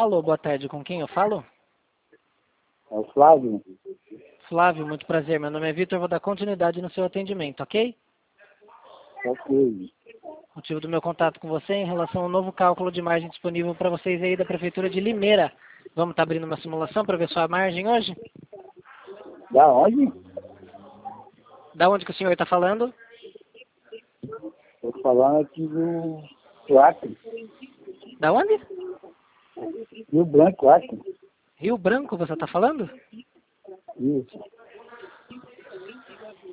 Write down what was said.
Alô, boa tarde. Com quem eu falo? É o Flávio. Flávio, muito prazer. Meu nome é Vitor. Vou dar continuidade no seu atendimento, ok? Ok. O motivo do meu contato com você é em relação ao novo cálculo de margem disponível para vocês aí da Prefeitura de Limeira. Vamos estar abrindo uma simulação para ver sua margem hoje? Da onde? Da onde que o senhor está falando? Estou falando aqui do Acre. Da onde? Rio Branco, Acre. Rio Branco, você está falando? Isso.